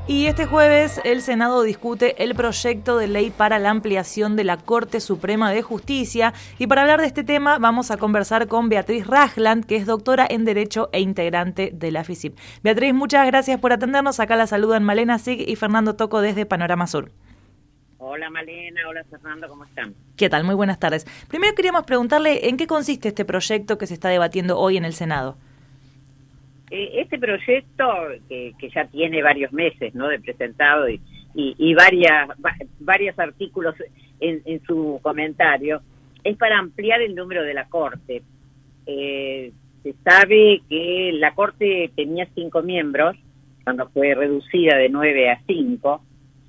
Y este jueves el Senado discute el proyecto de ley para la ampliación de la Corte Suprema de Justicia. Y para hablar de este tema vamos a conversar con Beatriz Rajland, que es doctora en Derecho e integrante de la FISIP. Beatriz, muchas gracias por atendernos. Acá la saludan Malena Sig y Fernando Toco desde Panorama Sur. Hola Malena, hola Fernando, ¿cómo están? ¿Qué tal? Muy buenas tardes. Primero queríamos preguntarle en qué consiste este proyecto que se está debatiendo hoy en el Senado. Este proyecto, que ya tiene varios meses, ¿no?, de presentado y varios artículos en su comentario, es para ampliar el número de la Corte. Se sabe que la Corte tenía 5 miembros, cuando fue reducida de 9 a 5,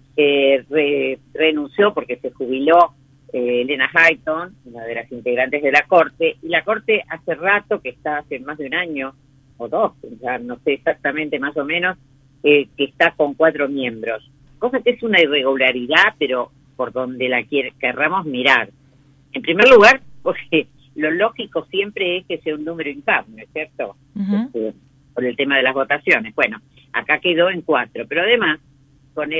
renunció porque se jubiló Elena Hayton, una de las integrantes de la Corte, y la Corte hace rato, que está hace más de un año, o 2, ya no sé exactamente más o menos, que está con 4 miembros. Cosa que es una irregularidad, pero por donde la querramos mirar. En primer lugar, porque lo lógico siempre es que sea un número impar, ¿no es cierto? Uh-huh. Por el tema de las votaciones. Bueno, acá quedó en 4, pero además, con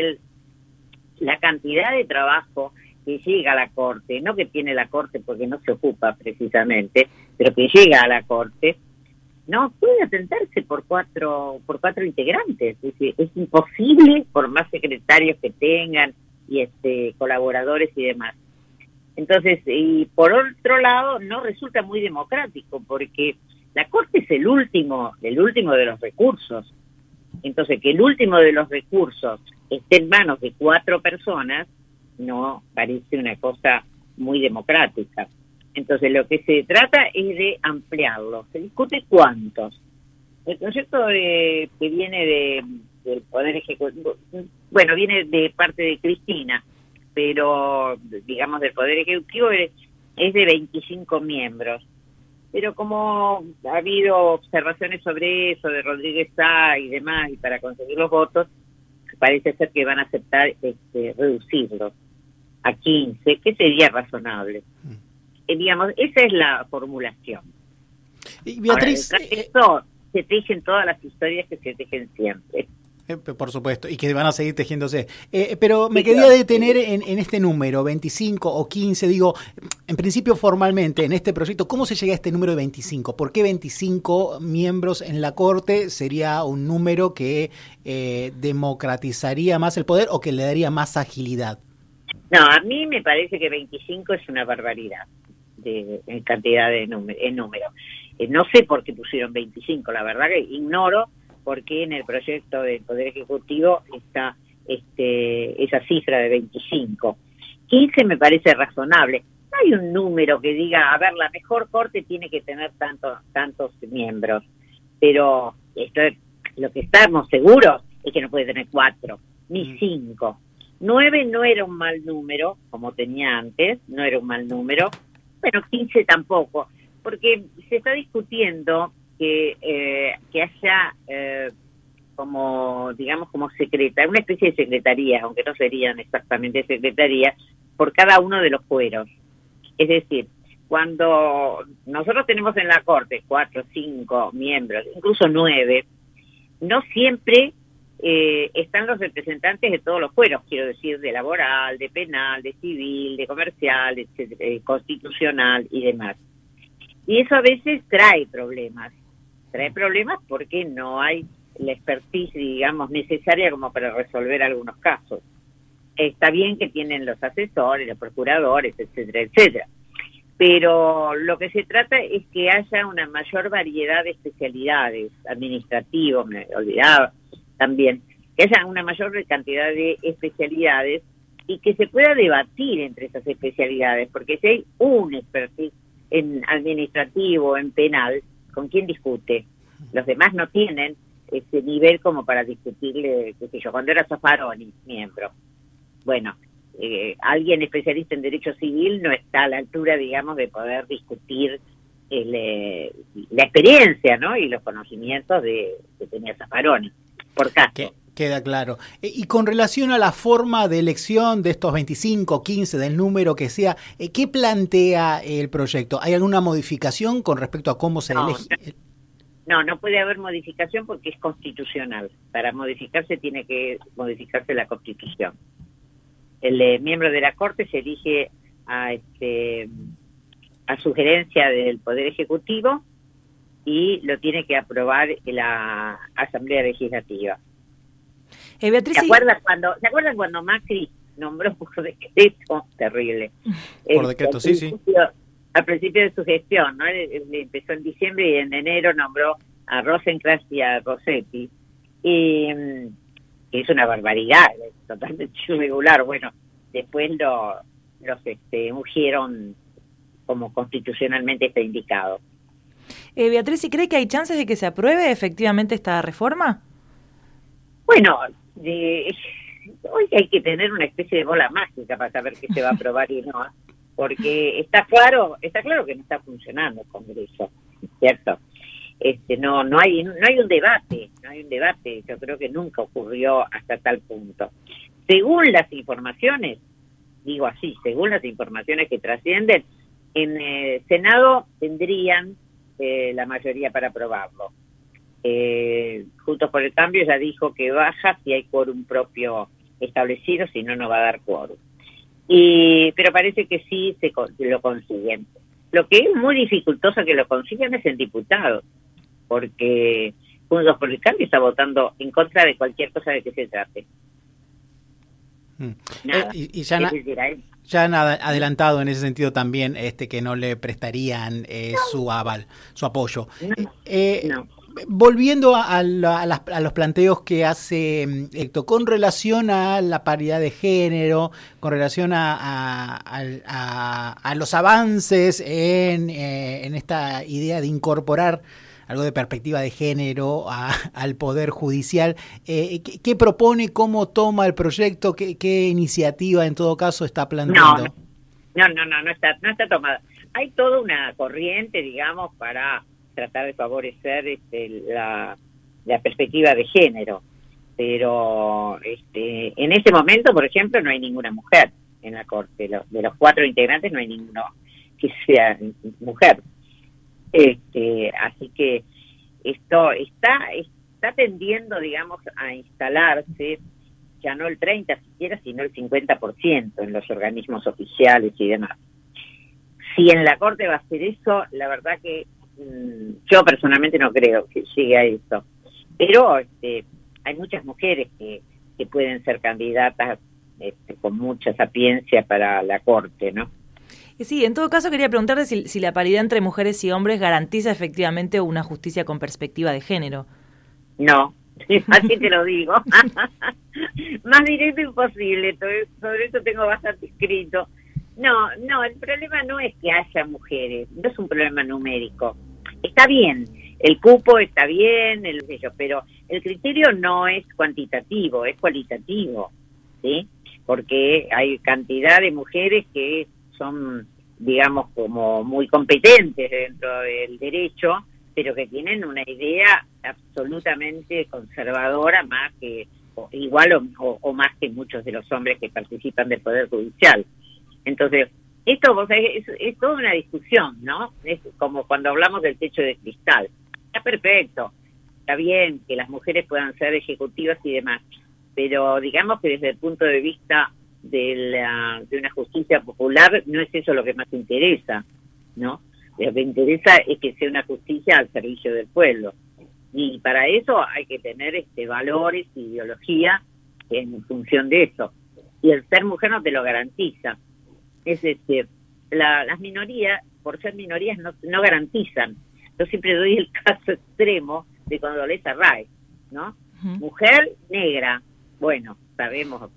la cantidad de trabajo que llega a la Corte, no que tiene la Corte porque no se ocupa precisamente, pero que llega a la Corte, no puede atenderse por cuatro integrantes. Es imposible, por más secretarios que tengan y colaboradores y demás. Entonces, y por otro lado, no resulta muy democrático, porque la Corte es el último de los recursos. Entonces, que el último de los recursos esté en manos de 4 personas, no parece una cosa muy democrática. Entonces, lo que se trata es de ampliarlo. Se discute cuántos. El proyecto que viene del Poder Ejecutivo, bueno, viene de parte de Cristina, pero, digamos, del Poder Ejecutivo es de 25 miembros. Pero como ha habido observaciones sobre eso, de Rodríguez Sá y demás, y para conseguir los votos, parece ser que van a aceptar reducirlo a 15, que sería razonable. Digamos, esa es la formulación. Y Beatriz, ahora, esto se tejen todas las historias que se tejen siempre. Por supuesto, y que van a seguir tejiéndose. Pero me quería detener en este número, 25 o 15, digo, en principio formalmente, en este proyecto, ¿cómo se llega a este número de 25? ¿Por qué 25 miembros en la Corte sería un número que democratizaría más el poder o que le daría más agilidad? No, a mí me parece que 25 es una barbaridad en cantidad de número. No sé por qué pusieron 25, la verdad que ignoro por qué en el proyecto del Poder Ejecutivo está esa cifra de 25. 15 me parece razonable. No hay un número que diga, a ver, la mejor Corte tiene que tener tantos miembros, pero lo que estamos seguros es que no puede tener 4, ni 5. 9 no era un mal número, como tenía antes, no era un mal número. Bueno, 15 tampoco, porque se está discutiendo que haya como una especie de secretaría, aunque no serían exactamente secretarías, por cada uno de los fueros. Es decir, cuando nosotros tenemos en la Corte 4, 5 miembros, incluso 9, no siempre están los representantes de todos los fueros, quiero decir, de laboral, de penal, de civil, de comercial, constitucional y demás. Y eso a veces trae problemas porque no hay la expertise, digamos, necesaria como para resolver algunos casos. Está bien que tienen los asesores, los procuradores, etcétera, etcétera. Pero lo que se trata es que haya una mayor variedad de especialidades, administrativos, me olvidaba también, que haya una mayor cantidad de especialidades y que se pueda debatir entre esas especialidades, porque si hay un expertise en administrativo, en penal, ¿con quién discute? Los demás no tienen ese nivel como para discutirle, qué sé yo, cuando era Zaffaroni, miembro. Bueno, alguien especialista en derecho civil no está a la altura, digamos, de poder discutir la experiencia, ¿no?, y los conocimientos que tenía Zaffaroni, por caso. Queda claro. Y con relación a la forma de elección de estos 25, 15, del número que sea, ¿qué plantea el proyecto? ¿Hay alguna modificación con respecto a cómo se elige? No puede haber modificación porque es constitucional. Para modificarse tiene que modificarse la Constitución. El miembro de la Corte se elige a sugerencia del Poder Ejecutivo y lo tiene que aprobar la Asamblea Legislativa. Beatriz, ¿Se acuerdan cuando Macri nombró por decreto? Terrible. Por decreto, sí. Al principio de su gestión, ¿no? Empezó en diciembre y en enero nombró a Rosenkrantz y a Rossetti. Y es una barbaridad, es totalmente irregular. Bueno, después los ungieron como constitucionalmente está indicado. Beatriz, ¿y cree que hay chances de que se apruebe efectivamente esta reforma? Bueno, hoy hay que tener una especie de bola mágica para saber qué se va a aprobar y no, porque está claro que no está funcionando el Congreso, ¿cierto? No hay un debate, yo creo que nunca ocurrió hasta tal punto. Según las informaciones, según las informaciones que trascienden, en el Senado tendrían la mayoría para aprobarlo. Juntos por el Cambio ya dijo que baja si hay quórum propio establecido, si no, no va a dar quórum. Pero parece que sí lo consiguen. Lo que es muy dificultoso que lo consigan es en diputados, porque Juntos por el Cambio está votando en contra de cualquier cosa de que se trate. Nada. Ya han adelantado en ese sentido también que no le prestarían su aval, su apoyo. No. Volviendo a los planteos que hace Héctor, con relación a la paridad de género, con relación a los avances en esta idea de incorporar algo de perspectiva de género al Poder Judicial, ¿qué propone, cómo toma el proyecto, qué iniciativa en todo caso está planteando? No está tomada. Hay toda una corriente, digamos, para tratar de favorecer la perspectiva de género, pero en ese momento, por ejemplo, no hay ninguna mujer en la Corte. De los 4 integrantes no hay ninguno que sea mujer. Así que esto está tendiendo, digamos, a instalarse ya no el 30 siquiera, sino el 50% en los organismos oficiales y demás. Si en la Corte va a hacer eso, la verdad que yo personalmente no creo que llegue a eso. Pero hay muchas mujeres que pueden ser candidatas con mucha sapiencia para la Corte, ¿no? Sí, en todo caso quería preguntarle si la paridad entre mujeres y hombres garantiza efectivamente una justicia con perspectiva de género. No, así te lo digo. Más directo imposible, sobre eso tengo bastante escrito. No, el problema no es que haya mujeres, no es un problema numérico. Está bien, el cupo está bien, pero el criterio no es cuantitativo, es cualitativo, ¿sí? Porque hay cantidad de mujeres que son, digamos, como muy competentes dentro del derecho, pero que tienen una idea absolutamente conservadora, más que igual o más que muchos de los hombres que participan del Poder Judicial. Entonces, esto vos sabés, es toda una discusión, ¿no? Es como cuando hablamos del techo de cristal. Está perfecto, está bien que las mujeres puedan ser ejecutivas y demás, pero digamos que desde el punto de vista de una justicia popular no es eso lo que más interesa, ¿no? Lo que interesa es que sea una justicia al servicio del pueblo. Y para eso hay que tener valores, ideología en función de eso. Y el ser mujer no te lo garantiza. Es decir, las minorías, por ser minorías, no garantizan. Yo siempre doy el caso extremo de Condoleezza Rice, ¿no? Uh-huh. Mujer negra. Bueno, sabemos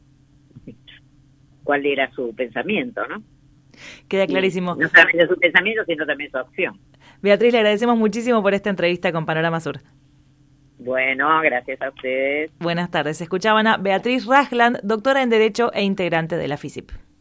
cuál era su pensamiento, ¿no? Queda clarísimo. Y no solamente su pensamiento, sino también su acción. Beatriz, le agradecemos muchísimo por esta entrevista con Panorama Sur. Bueno, gracias a ustedes. Buenas tardes. Escuchaban a Beatriz Rajland, doctora en Derecho e integrante de la FISIP.